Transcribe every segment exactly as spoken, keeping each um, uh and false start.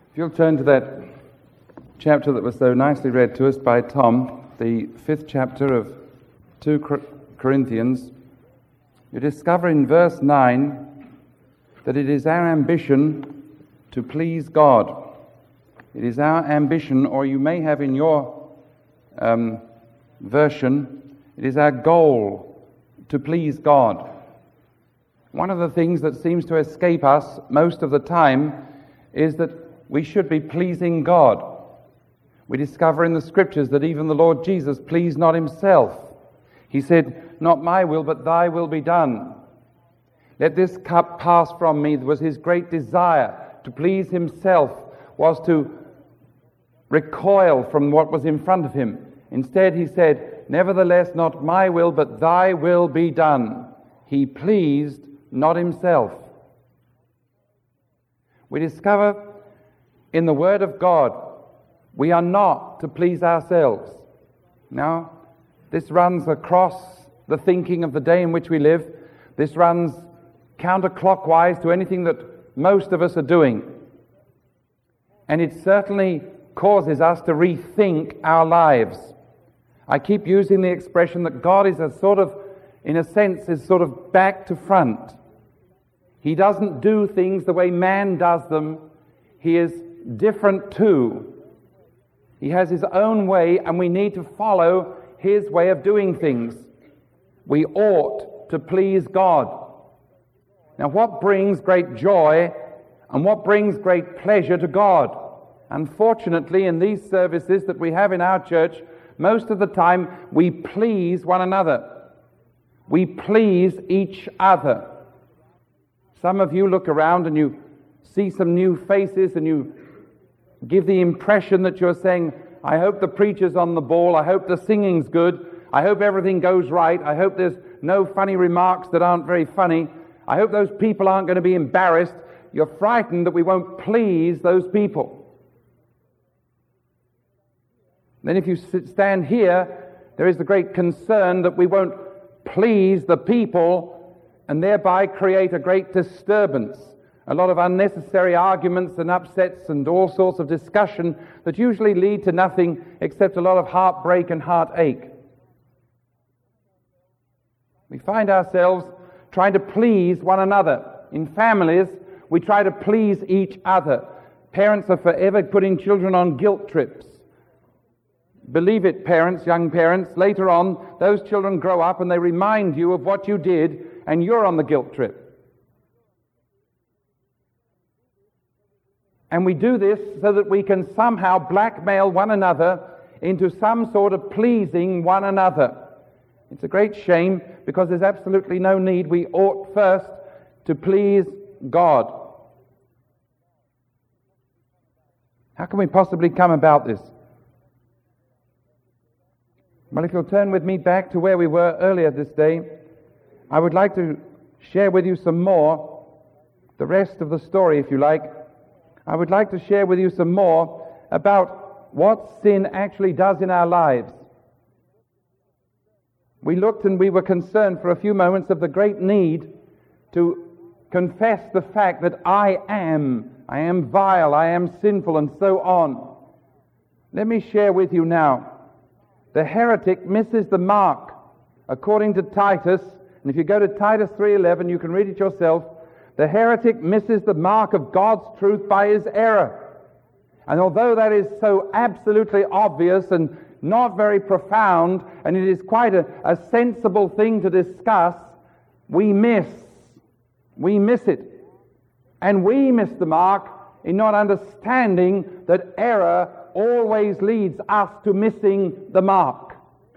If you'll turn to that chapter that was so nicely read to us by Tom, the fifth chapter of Second Corinthians, you discover in verse nine that it is our ambition to please God. It is our ambition, or you may have in your um, version, it is our goal to please God. One of the things that seems to escape us most of the time is that we should be pleasing God. We discover in the Scriptures that even the Lord Jesus pleased not himself. He said, "Not my will, but thy will be done. Let this cup pass from me." It was his great desire to please himself, was to recoil from what was in front of him. Instead, he said, "Nevertheless, not my will, but thy will be done." He pleased not himself. We discover in the Word of God, we are not to please ourselves. Now, this runs across the thinking of the day in which we live. This runs counterclockwise to anything that most of us are doing. And it certainly causes us to rethink our lives. I keep using the expression that God is a sort of, in a sense, is sort of back to front. He doesn't do things the way man does them. He is different too. He has his own way, and we need to follow his way of doing things. We ought to please God. Now, what brings great joy and what brings great pleasure to God? Unfortunately, in these services that we have in our church, most of the time we please one another. We please each other. Some of you look around and you see some new faces and you give the impression that you're saying, "I hope the preacher's on the ball, I hope the singing's good, I hope everything goes right, I hope there's no funny remarks that aren't very funny, I hope those people aren't going to be embarrassed." You're frightened that we won't please those people. Then if you sit, stand here, there is the great concern that we won't please the people and thereby create a great disturbance. A lot of unnecessary arguments and upsets and all sorts of discussion that usually lead to nothing except a lot of heartbreak and heartache. We find ourselves trying to please one another. In families, we try to please each other. Parents are forever putting children on guilt trips. Believe it, parents, young parents, later on, those children grow up and they remind you of what you did, and you're on the guilt trip. And we do this so that we can somehow blackmail one another into some sort of pleasing one another. It's a great shame because there's absolutely no need. We ought first to please God. How can we possibly come about this? Well, if you'll turn with me back to where we were earlier this day, I would like to share with you some more, the rest of the story, if you like. I would like to share with you some more about what sin actually does in our lives. We looked and we were concerned for a few moments of the great need to confess the fact that I am, I am vile, I am sinful, and so on. Let me share with you now. The heretic misses the mark according to Titus, and if you go to Titus three eleven, you can read it yourself. The heretic misses the mark of God's truth by his error. And although that is so absolutely obvious and not very profound, and it is quite a, a sensible thing to discuss, we miss. We miss it. And we miss the mark in not understanding that error always leads us to missing the mark.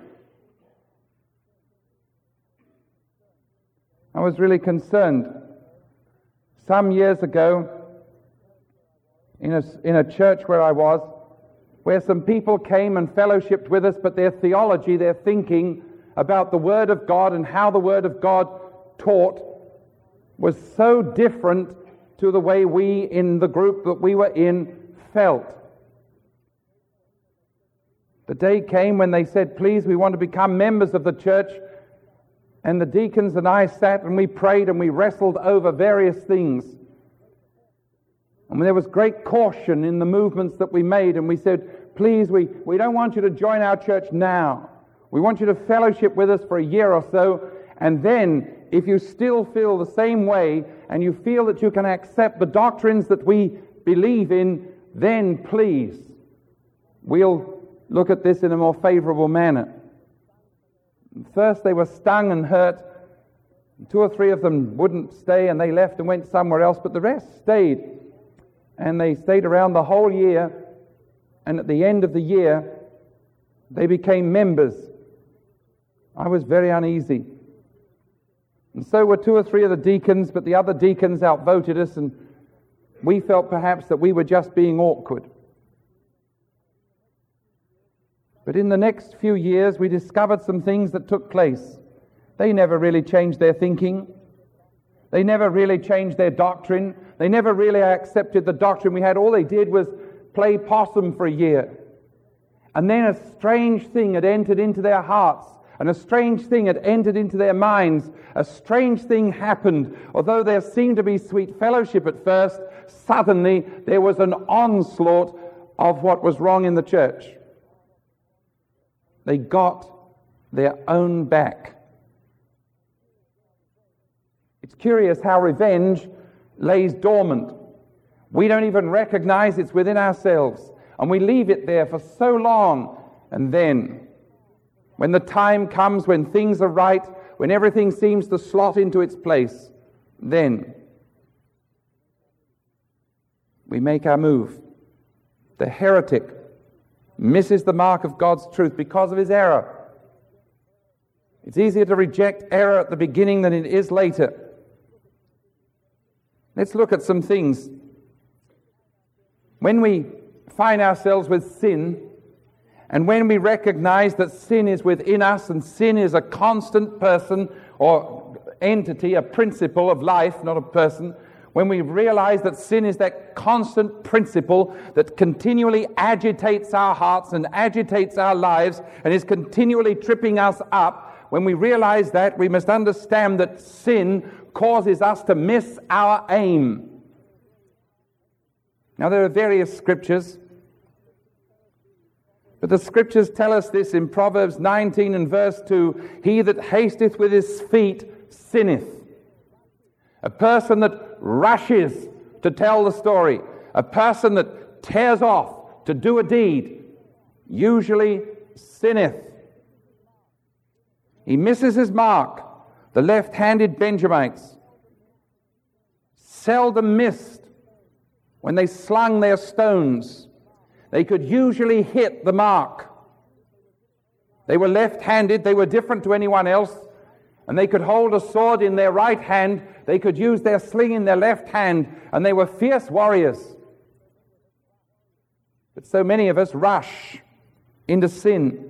I was really concerned some years ago in a, in a church where I was, where some people came and fellowshiped with us, but their theology, their thinking about the Word of God and how the Word of God taught was so different to the way we in the group that we were in felt. The day came when they said, "Please, we want to become members of the church." And the deacons and I sat and we prayed and we wrestled over various things. And there was great caution in the movements that we made, and we said, please, we, we don't want you to join our church now. We want you to fellowship with us for a year or so, and then if you still feel the same way and you feel that you can accept the doctrines that we believe in, then please, we'll look at this in a more favorable manner. First they were stung and hurt. Two or three of them wouldn't stay, and they left and went somewhere else, but the rest stayed. And they stayed around the whole year, and at the end of the year, they became members. I was very uneasy. And so were two or three of the deacons, but the other deacons outvoted us, and we felt perhaps that we were just being awkward. But in the next few years, we discovered some things that took place. They never really changed their thinking. They never really changed their doctrine. They never really accepted the doctrine we had. All they did was play possum for a year. And then a strange thing had entered into their hearts, and a strange thing had entered into their minds. A strange thing happened. Although there seemed to be sweet fellowship at first, suddenly there was an onslaught of what was wrong in the church. They got their own back. It's curious how revenge lays dormant. We don't even recognize it's within ourselves, and we leave it there for so long. And then, when the time comes, when things are right, when everything seems to slot into its place, then we make our move. The heretic misses the mark of God's truth because of his error. It's easier to reject error at the beginning than it is later. Let's look at some things. When we find ourselves with sin, and when we recognize that sin is within us, and sin is a constant person or entity, a principle of life, not a person, when we realize that sin is that constant principle that continually agitates our hearts and agitates our lives and is continually tripping us up, when we realize that, we must understand that sin causes us to miss our aim. Now, there are various scriptures, but the scriptures tell us this in Proverbs nineteen and verse two, he that hasteth with his feet sinneth. A person that rushes to tell the story, a person that tears off to do a deed, usually sinneth. He misses his mark. The left-handed Benjamites seldom missed when they slung their stones. They could usually hit the mark. They were left-handed. They were different to anyone else. And they could hold a sword in their right hand. They could use their sling in their left hand. And they were fierce warriors. But so many of us rush into sin.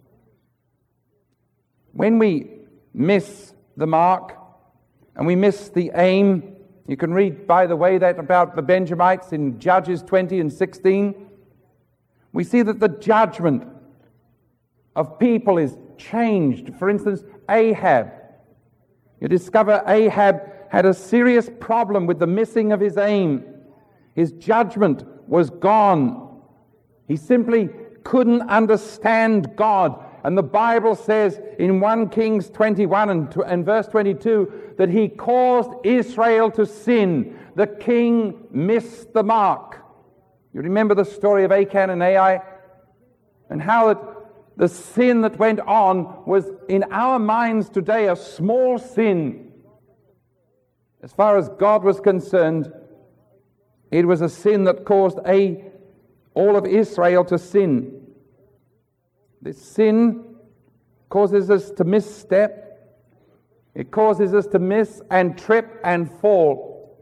When we miss the mark and we miss the aim, you can read, by the way, that about the Benjamites in Judges twenty and sixteen. We see that the judgment of people is changed. For instance, Ahab. You discover Ahab had a serious problem with the missing of his aim. His judgment was gone. He simply couldn't understand God. And the Bible says in First Kings twenty-one and, and verse twenty-two that he caused Israel to sin. The king missed the mark. You remember the story of Achan and Ai? And how that the sin that went on was in our minds today a small sin. As far as God was concerned, it was a sin that caused a, all of Israel to sin. This sin causes us to misstep. It causes us to miss and trip and fall.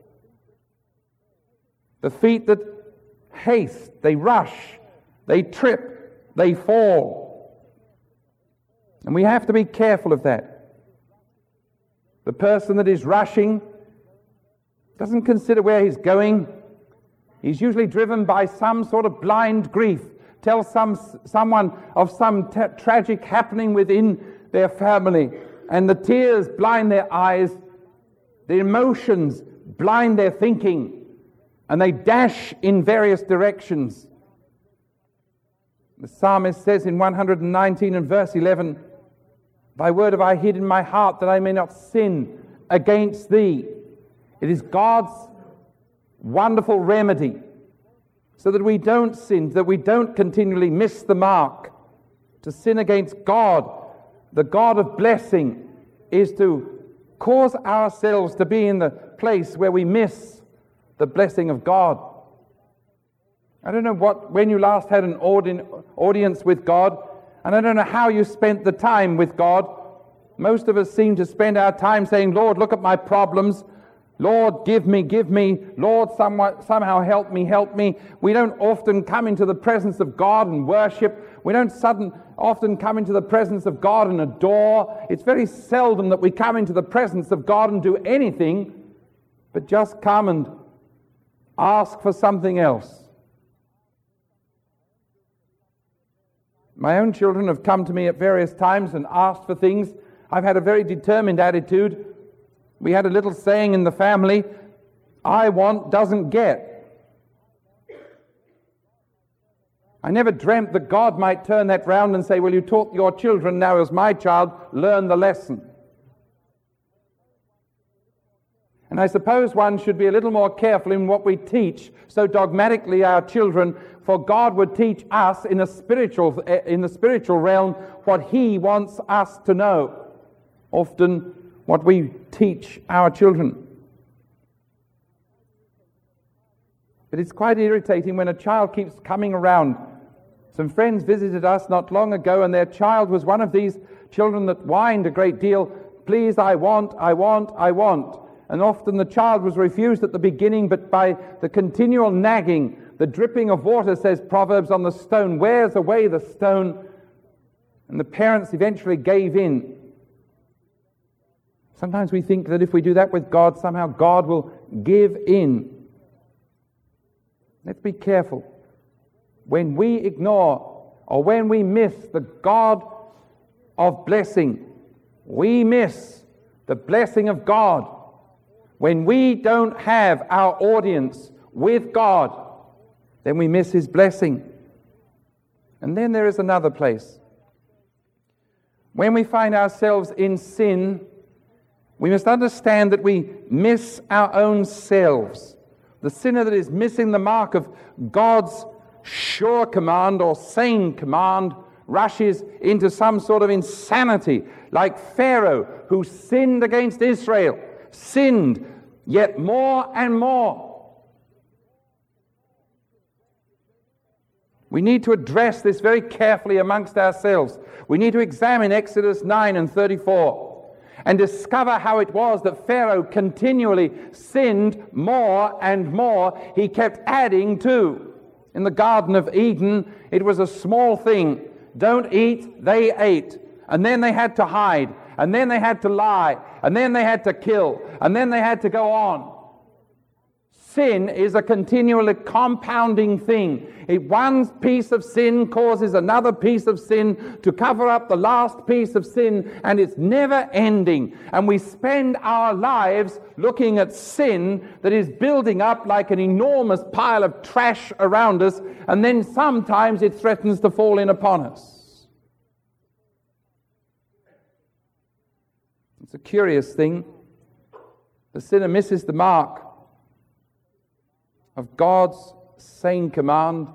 The feet that haste, they rush, they trip, they fall. And we have to be careful of that. The person that is rushing doesn't consider where he's going. He's usually driven by some sort of blind grief. Tell some someone of some t- tragic happening within their family, and the tears blind their eyes, the emotions blind their thinking, and they dash in various directions. The psalmist says in one hundred nineteen and verse eleven, "Thy word have I hid in my heart, that I may not sin against thee." It is God's wonderful remedy so that we don't sin, that we don't continually miss the mark. To sin against God, the God of blessing, is to cause ourselves to be in the place where we miss the blessing of God. I don't know what when you last had an audi- audience with God, and I don't know how you spent the time with God. Most of us seem to spend our time saying, "Lord, look at my problems. Lord, give me, give me. Lord, somewhat, somehow help me, help me." We don't often come into the presence of God and worship. We don't sudden, often come into the presence of God and adore. It's very seldom that we come into the presence of God and do anything but just come and ask for something else. My own children have come to me at various times and asked for things. I've had a very determined attitude. We had a little saying in the family, "I want doesn't get." I never dreamt that God might turn that round and say, "Well, you taught your children, now as my child, learn the lesson." And I suppose one should be a little more careful in what we teach so dogmatically our children, for God would teach us in a spiritual, in the spiritual realm what He wants us to know. Often what we teach our children. But it's quite irritating when a child keeps coming around. Some friends visited us not long ago, and their child was one of these children that whined a great deal. "Please, I want, I want, I want." And often the child was refused at the beginning, but by the continual nagging, the dripping of water, says Proverbs, on the stone wears away the stone, and the parents eventually gave in. Sometimes we think that if we do that with God, somehow God will give in. Let's be careful. When we ignore or when we miss the God of blessing, we miss the blessing of God. When we don't have our audience with God, then we miss His blessing. And then there is another place. When we find ourselves in sin, we must understand that we miss our own selves. The sinner that is missing the mark of God's sure command or sane command rushes into some sort of insanity, like Pharaoh, who sinned against Israel, sinned yet more and more. We need to address this very carefully amongst ourselves. We need to examine Exodus nine and thirty-four and discover how it was that Pharaoh continually sinned more and more. He kept adding to. In the Garden of Eden, it was a small thing. Don't eat, they ate. And then they had to hide. And then they had to lie. And then they had to kill. And then they had to go on. Sin is a continually compounding thing. It, one piece of sin causes another piece of sin to cover up the last piece of sin, and it's never ending. And we spend our lives looking at sin that is building up like an enormous pile of trash around us, and then sometimes it threatens to fall in upon us. It's a curious thing. The sinner misses the mark of God's sane command.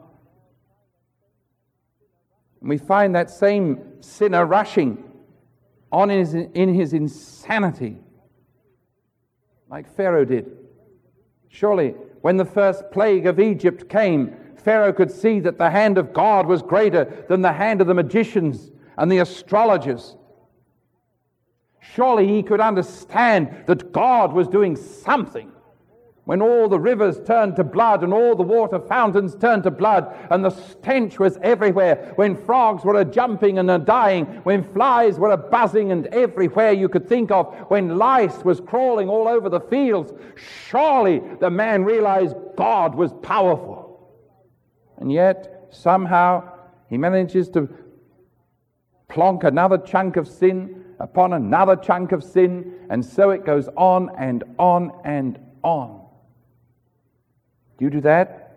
And we find that same sinner rushing on in his, in his insanity, like Pharaoh did. Surely, when the first plague of Egypt came, Pharaoh could see that the hand of God was greater than the hand of the magicians and the astrologers. Surely he could understand that God was doing something. When all the rivers turned to blood and all the water fountains turned to blood and the stench was everywhere, when frogs were a-jumping and a-dying, when flies were a-buzzing and everywhere you could think of, when lice was crawling all over the fields, surely the man realized God was powerful. And yet, somehow, he manages to plonk another chunk of sin upon another chunk of sin, and so it goes on and on and on. Do you do that?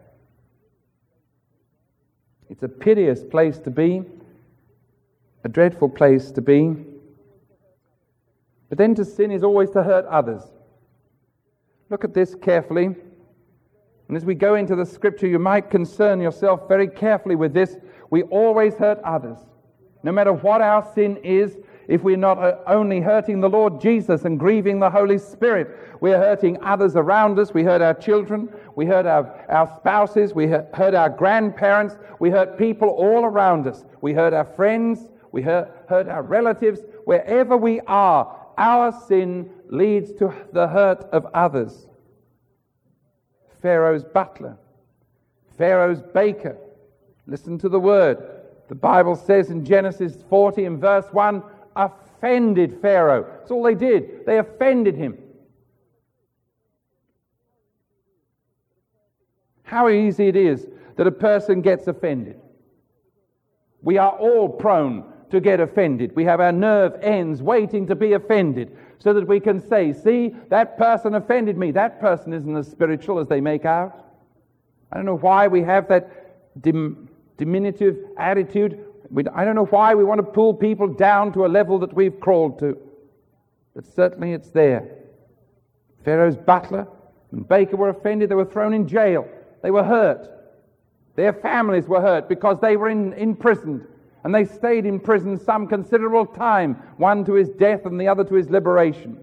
It's a piteous place to be, a dreadful place to be. But then to sin is always to hurt others. Look at this carefully. And as we go into the scripture, you might concern yourself very carefully with this. We always hurt others. No matter what our sin is, if we're not only hurting the Lord Jesus and grieving the Holy Spirit, we're hurting others around us. We hurt our children, we hurt our, our spouses, we hurt, hurt our grandparents, we hurt people all around us. We hurt our friends, we hurt, hurt our relatives. Wherever we are, our sin leads to the hurt of others. Pharaoh's butler, Pharaoh's baker. Listen to the word. The Bible says in Genesis forty and verse one, offended Pharaoh. That's all they did. They offended him. How easy it is that a person gets offended. We are all prone to get offended. We have our nerve ends waiting to be offended so that we can say, see, that person offended me. That person isn't as spiritual as they make out. I don't know why we have that dim, diminutive attitude. We, I don't know why we want to pull people down to a level that we've crawled to. But certainly it's there. Pharaoh's butler and baker were offended. They were thrown in jail. They were hurt. Their families were hurt because they were in, imprisoned. And they stayed in prison some considerable time, one to his death and the other to his liberation.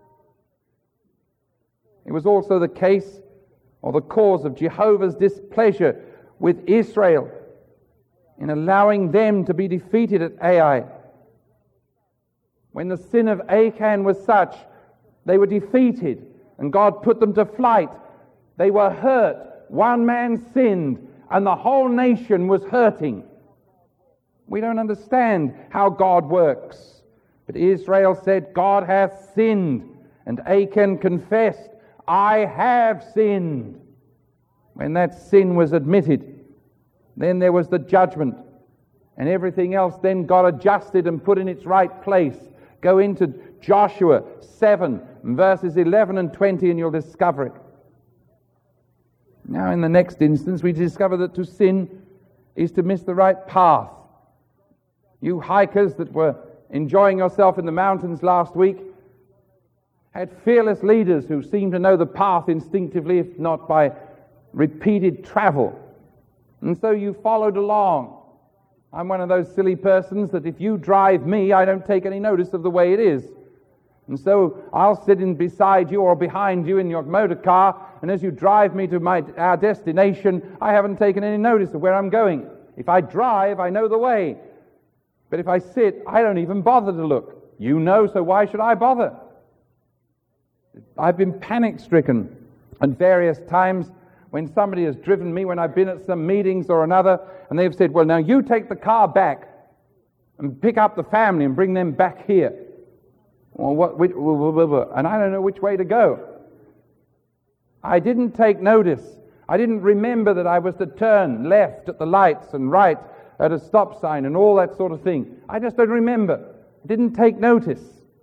It was also the case, or the cause of Jehovah's displeasure with Israel in allowing them to be defeated at Ai. When the sin of Achan was such, they were defeated, and God put them to flight. They were hurt. One man sinned, and the whole nation was hurting. We don't understand how God works. But Israel said, God hath sinned. And Achan confessed, I have sinned. When that sin was admitted, then there was the judgment. And everything else then got adjusted and put in its right place. Go into Joshua seven, verses eleven and twenty, and you'll discover it. Now in the next instance, we discover that to sin is to miss the right path. You hikers that were enjoying yourself in the mountains last week had fearless leaders who seemed to know the path instinctively, if not by repeated travel. And so you followed along. I'm one of those silly persons that if you drive me, I don't take any notice of the way it is. And so I'll sit in beside you or behind you in your motor car, and as you drive me to my our destination, I haven't taken any notice of where I'm going. If I drive, I know the way. But if I sit, I don't even bother to look. You know, so why should I bother? I've been panic-stricken at various times when somebody has driven me, when I've been at some meetings or another, and they've said, well, now you take the car back and pick up the family and bring them back here. Well, what? Which, and I don't know which way to go. I didn't take notice. I didn't remember that I was to turn left at the lights and right at a stop sign and all that sort of thing. I just don't remember. I didn't take notice.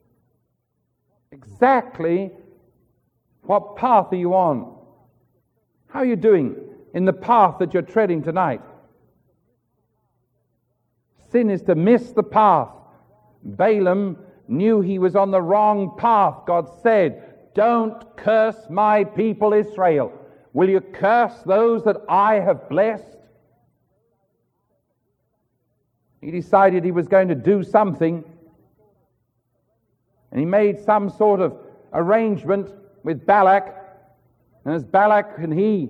Exactly what path are you on? How are you doing in the path that you're treading tonight? Sin is to miss the path. Balaam knew he was on the wrong path. God said, don't curse my people Israel. Will you curse those that I have blessed? He decided he was going to do something, and he made some sort of arrangement with Balak. And as Balak and he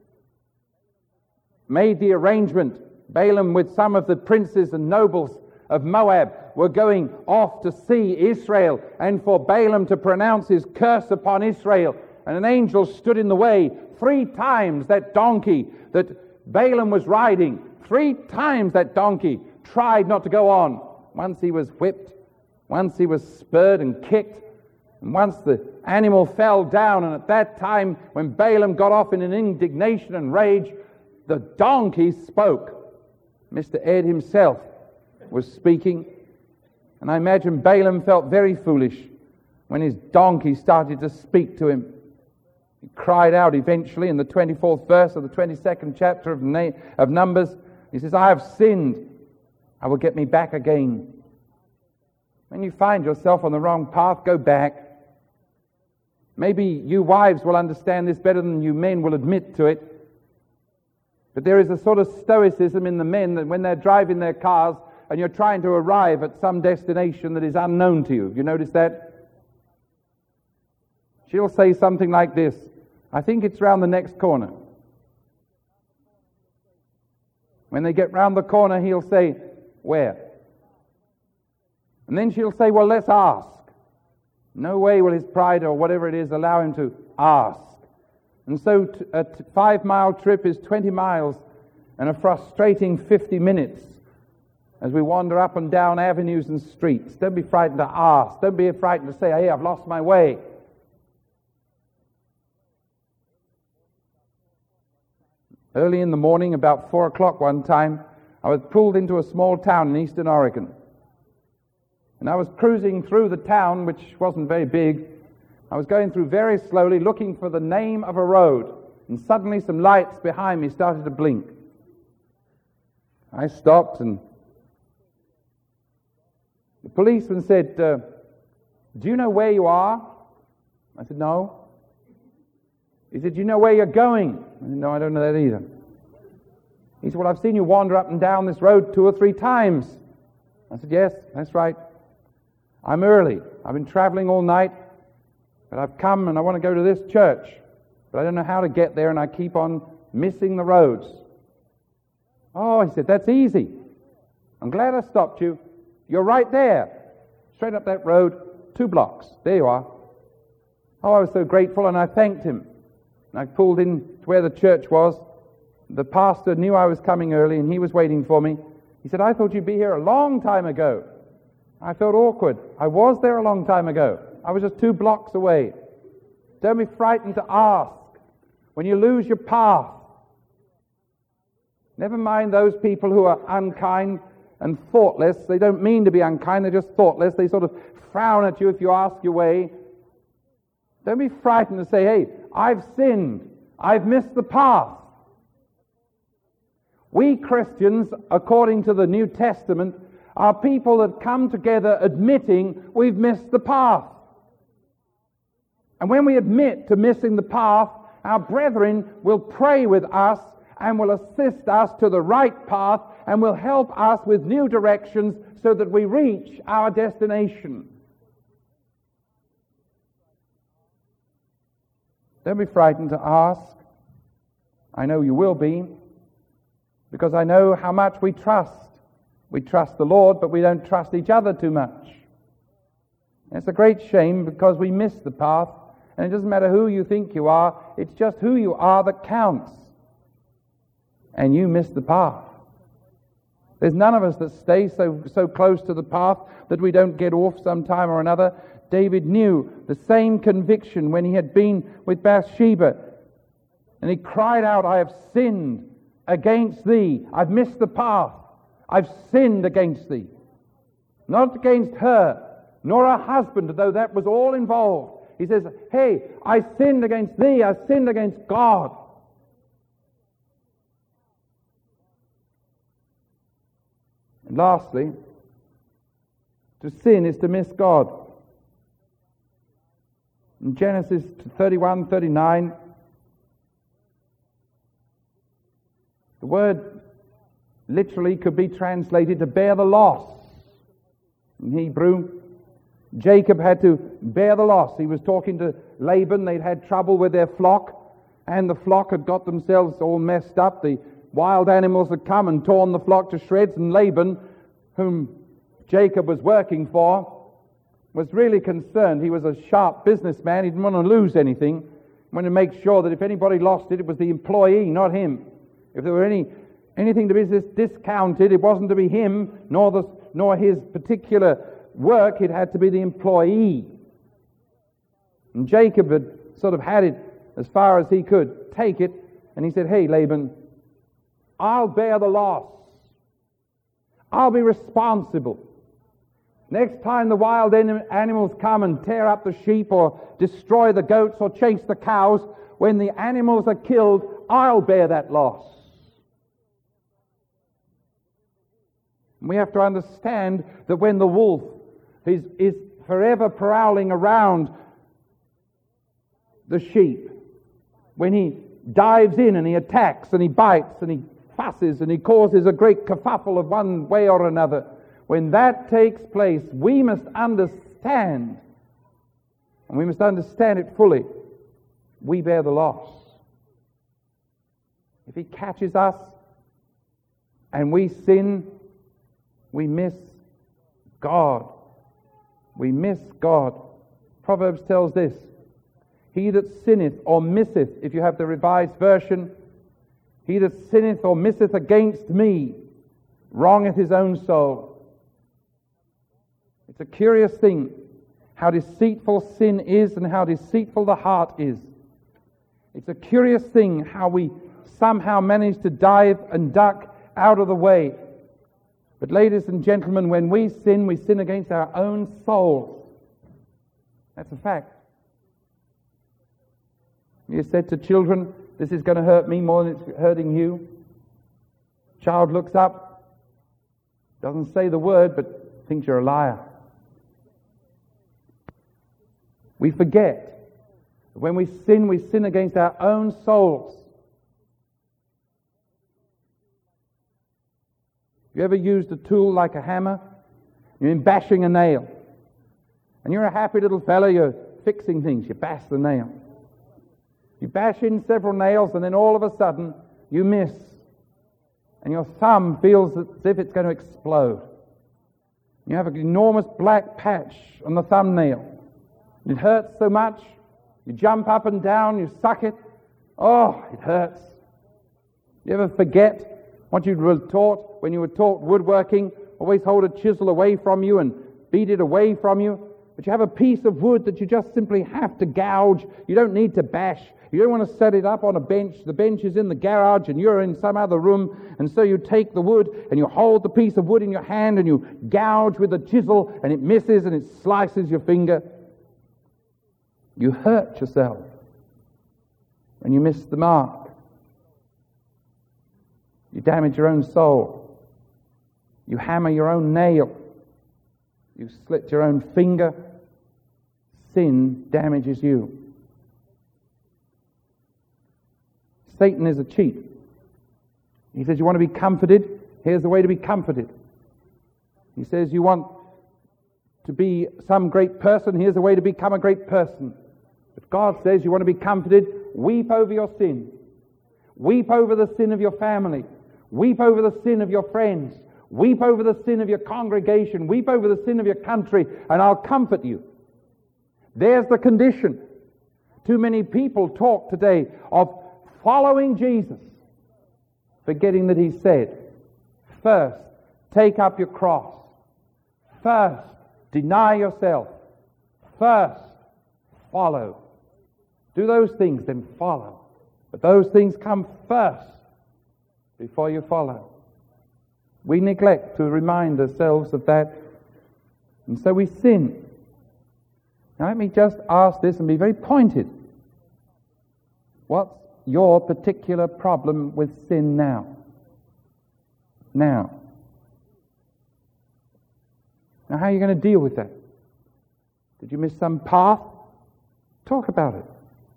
made the arrangement, Balaam with some of the princes and nobles of Moab were going off to see Israel, and for Balaam to pronounce his curse upon Israel. And an angel stood in the way. Three times that donkey that Balaam was riding, three times that donkey tried not to go on. Once he was whipped, once he was spurred and kicked, and once the animal fell down. And at that time, when Balaam got off in an indignation and rage, the donkey spoke. Mister Ed himself was speaking, and I imagine Balaam felt very foolish when his donkey started to speak to him. He cried out eventually in the twenty-fourth verse of the twenty-second chapter of, Na- of Numbers. He says, I have sinned. I will get me back again. When you find yourself on the wrong path, go back. Maybe you wives will understand this better than you men will admit to it. But there is a sort of stoicism in the men that when they're driving their cars and you're trying to arrive at some destination that is unknown to you. You notice that? She'll say something like this, I think it's round the next corner. When they get round the corner, he'll say, where? And then she'll say, well, let's ask. No way will his pride or whatever it is allow him to ask. And so t- a t- five-mile trip is twenty miles and a frustrating fifty minutes as we wander up and down avenues and streets. Don't be frightened to ask. Don't be frightened to say, hey, I've lost my way. Early in the morning, about four o'clock one time, I was pulled into a small town in eastern Oregon. And I was cruising through the town, which wasn't very big. I was going through very slowly, looking for the name of a road. And suddenly some lights behind me started to blink. I stopped, and the policeman said, uh, do you know where you are? I said, no. He said, do you know where you're going? I said, no, I don't know that either. He said, well, I've seen you wander up and down this road two or three times. I said, yes, that's right. I'm early. I've been traveling all night, but I've come and I want to go to this church, but I don't know how to get there, and I keep on missing the roads. Oh, he said, that's easy. I'm glad I stopped you. You're right there. Straight up that road, two blocks. There you are. Oh, I was so grateful, and I thanked him. And I pulled in to where the church was. The pastor knew I was coming early, and he was waiting for me. He said, I thought you'd be here a long time ago. I felt awkward. I was there a long time ago. I was just two blocks away. Don't be frightened to ask. When you lose your path, never mind those people who are unkind and thoughtless. They don't mean to be unkind, they're just thoughtless. They sort of frown at you if you ask your way. Don't be frightened to say, hey, I've sinned. I've missed the path. We Christians, according to the New Testament, are people that come together admitting we've missed the path. And when we admit to missing the path, our brethren will pray with us and will assist us to the right path and will help us with new directions so that we reach our destination. Don't be frightened to ask. I know you will be, because I know how much we trust. We trust the Lord, but we don't trust each other too much. It's a great shame because we miss the path, and it doesn't matter who you think you are, it's just who you are that counts. And you miss the path. There's none of us that stay so, so close to the path that we don't get off sometime or another. David knew the same conviction when he had been with Bathsheba, and he cried out, I have sinned against thee. I've missed the path. I've sinned against thee. Not against her, nor her husband, though that was all involved. He says, hey, I sinned against thee. I sinned against God. And lastly, to sin is to miss God. In Genesis thirty-one, thirty-nine, the word literally could be translated to bear the loss. In Hebrew, Jacob had to bear the loss. He was talking to Laban. They'd had trouble with their flock, and the flock had got themselves all messed up. The wild animals had come and torn the flock to shreds, and Laban, whom Jacob was working for, was really concerned. He was a sharp businessman. He didn't want to lose anything. He wanted to make sure that if anybody lost it, it was the employee, not him. If there were any anything to be discounted, it wasn't to be him, nor the nor his particular work. It had to be the employee. And Jacob had sort of had it as far as he could take it, and he said, hey, Laban, I'll bear the loss. I'll be responsible. Next time the wild animals come and tear up the sheep or destroy the goats or chase the cows, when the animals are killed, I'll bear that loss. And we have to understand that when the wolf is, is forever prowling around the sheep, when he dives in and he attacks and he bites and he fusses and he causes a great kerfuffle of one way or another, when that takes place, we must understand, and we must understand it fully, we bear the loss. If he catches us and we sin, we miss God. We miss God. Proverbs tells this: he that sinneth or misseth, if you have the Revised Version, he that sinneth or misseth against me wrongeth his own soul. It's a curious thing how deceitful sin is and how deceitful the heart is. It's a curious thing how we somehow manage to dive and duck out of the way. But ladies and gentlemen, when we sin, we sin against our own souls. That's a fact. You said to children, this is going to hurt me more than it's hurting you. Child looks up, doesn't say the word, but thinks you're a liar. We forget. When we sin, we sin against our own souls. You ever used a tool like a hammer? You're in bashing a nail. And you're a happy little fellow, you're fixing things. You bash the nail. You bash in several nails and then all of a sudden you miss. And your thumb feels as if it's going to explode. You have an enormous black patch on the thumbnail. It hurts so much. You jump up and down, you suck it. Oh, it hurts. You ever forget what you were taught when you were taught woodworking? Always hold a chisel away from you and beat it away from you. But you have a piece of wood that you just simply have to gouge. You don't need to bash. You don't want to set it up on a bench. The bench is in the garage and you're in some other room. And so you take the wood and you hold the piece of wood in your hand and you gouge with the chisel and it misses and it slices your finger. You hurt yourself and you miss the mark. You damage your own soul. You hammer your own nail. You slit your own finger. Sin damages you. Satan is a cheat. He says, you want to be comforted? Here's the way to be comforted. He says, you want to be some great person? Here's the way to become a great person. But God says, you want to be comforted? Weep over your sin. Weep over the sin of your family. Weep over the sin of your friends. Weep over the sin of your congregation. Weep over the sin of your country, and I'll comfort you. There's the condition. Too many people talk today of following Jesus, forgetting that he said, first, take up your cross. First, deny yourself. First, follow. Do those things, then follow. But those things come first before you follow. We neglect to remind ourselves of that, and so we sin. Now let me just ask this and be very pointed. What's your particular problem with sin now? Now. Now how are you going to deal with that? Did you miss some path? Talk about it.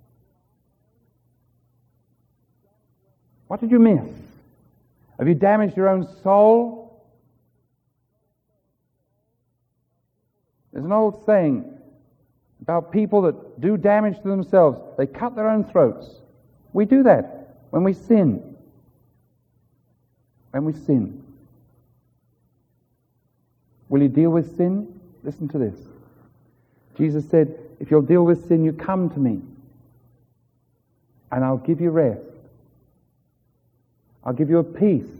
What did you miss? Have you damaged your own soul? There's an old saying about people that do damage to themselves. They cut their own throats. We do that when we sin. When we sin. Will you deal with sin? Listen to this. Jesus said, if you'll deal with sin, you come to me, and I'll give you rest. I'll give you a peace.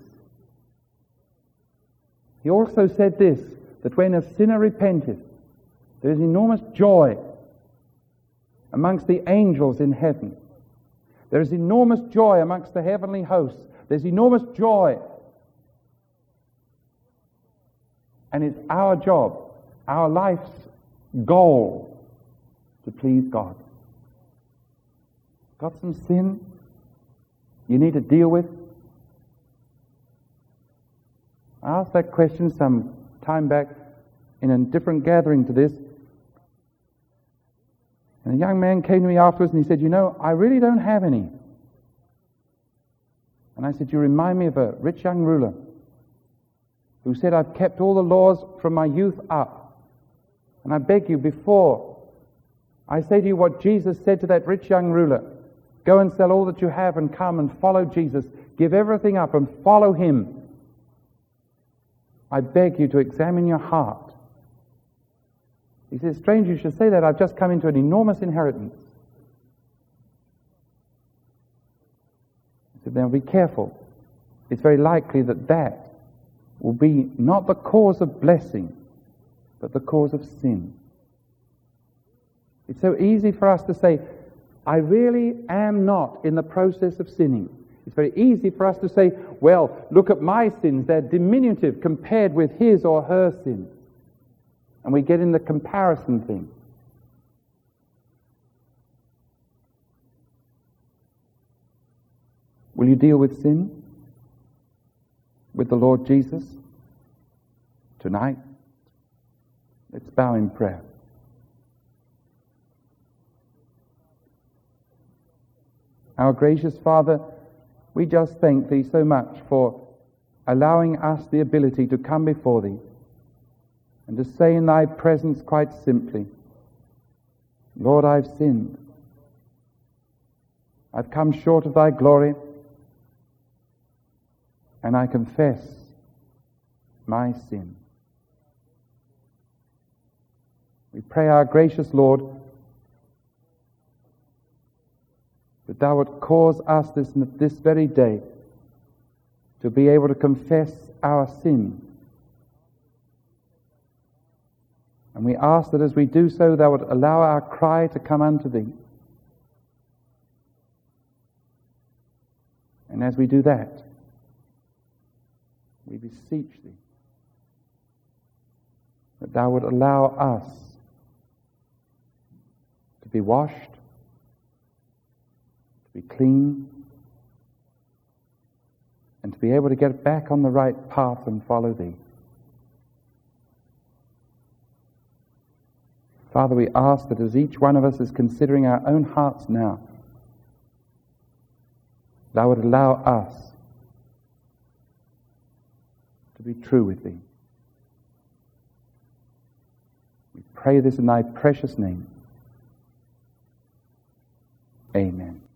He also said this, that when a sinner repenteth, there is enormous joy amongst the angels in heaven. There is enormous joy amongst the heavenly hosts. There's enormous joy. And it's our job, our life's goal to please God? Got some sin you need to deal with? I asked that question some time back in a different gathering to this. And a young man came to me afterwards and he said, you know, I really don't have any. And I said, you remind me of a rich young ruler who said, I've kept all the laws from my youth up. And I beg you, before I say to you what Jesus said to that rich young ruler, go and sell all that you have and come and follow Jesus. Give everything up and follow him. I beg you to examine your heart. He says, strange you should say that. I've just come into an enormous inheritance. I said, now be careful. It's very likely that that will be not the cause of blessing, but the cause of sin. It's so easy for us to say, I really am not in the process of sinning. It's very easy for us to say, well, look at my sins. They're diminutive compared with his or her sins. And we get in the comparison thing. Will you deal with sin with the Lord Jesus tonight? Let's bow in prayer. Our gracious Father, we just thank Thee so much for allowing us the ability to come before Thee and to say in Thy presence quite simply, Lord, I've sinned. I've come short of Thy glory, and I confess my sin. We pray, our gracious Lord, that Thou would cause us this, this very day to be able to confess our sin. And we ask that as we do so, Thou would allow our cry to come unto Thee. And as we do that, we beseech Thee that Thou would allow us to be washed, to be clean, and to be able to get back on the right path and follow Thee. Father, we ask that as each one of us is considering our own hearts now, Thou would allow us to be true with Thee. We pray this in Thy precious name. Amen.